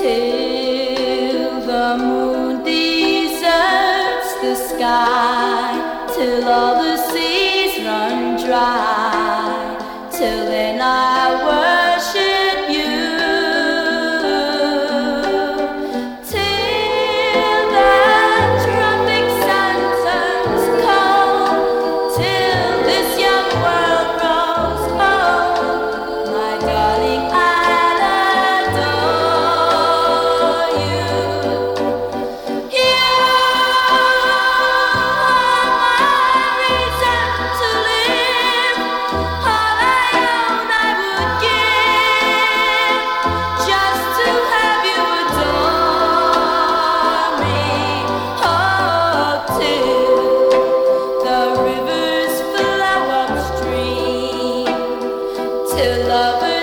till the moon deserts the sky, till all the seas run dry, till then I worship you, till the tropic sun turns cold, till this young world grows old, my darling, I'll adore you. You are my reason to live. All I own I would give, just to have you adore me. Oh, till the rivers flow upstream, till lovers